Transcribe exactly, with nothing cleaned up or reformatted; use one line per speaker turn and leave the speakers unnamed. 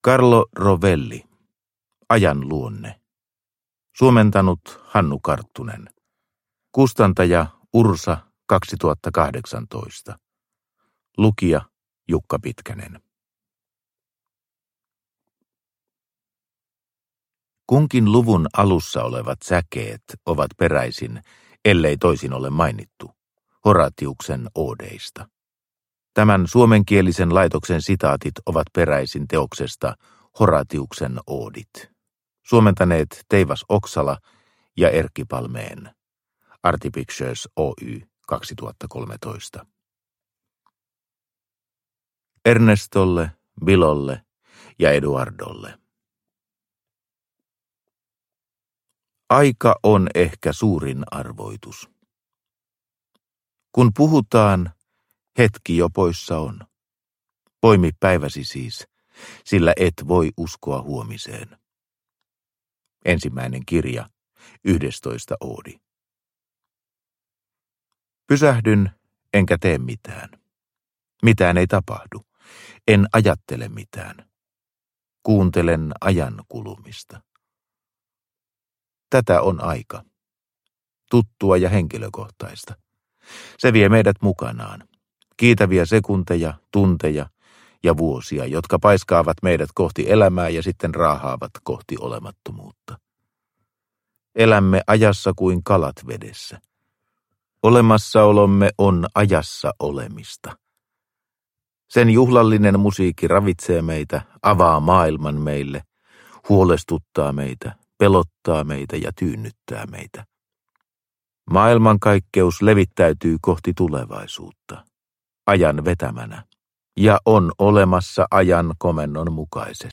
Carlo Rovelli. Ajan luonne. Suomentanut Hannu Karttunen. Kustantaja Ursa kaksituhattakahdeksantoista. Lukija Jukka Pitkänen. Kunkin luvun alussa olevat säkeet ovat peräisin, ellei toisin ole mainittu, Horatiuksen oodeista. Tämän suomenkielisen laitoksen sitaatit ovat peräisin teoksesta Horatiuksen oodit. Suomentaneet Teivas Oksala ja Erkki Palmeen. Artipictures Oy kaksituhattakolmetoista. Ernestolle, Bilolle ja Eduardolle. Aika on ehkä suurin arvoitus. Kun puhutaan, hetki jo poissa on. Poimi päiväsi siis, sillä et voi uskoa huomiseen. Ensimmäinen kirja, yhdestoista oodi. Pysähdyn, enkä tee mitään. Mitään ei tapahdu. En ajattele mitään. Kuuntelen ajan kulumista. Tätä on aika. Tuttua ja henkilökohtaista. Se vie meidät mukanaan. Kiitäviä sekunteja, tunteja ja vuosia, jotka paiskaavat meidät kohti elämää ja sitten raahaavat kohti olemattomuutta. Elämme ajassa kuin kalat vedessä. Olemassaolomme on ajassa olemista. Sen juhlallinen musiikki ravitsee meitä, avaa maailman meille, huolestuttaa meitä, pelottaa meitä ja tyynnyttää meitä. Maailmankaikkeus levittäytyy kohti tulevaisuutta, ajan vetämänä, ja on olemassa ajan komennon mukaisesti.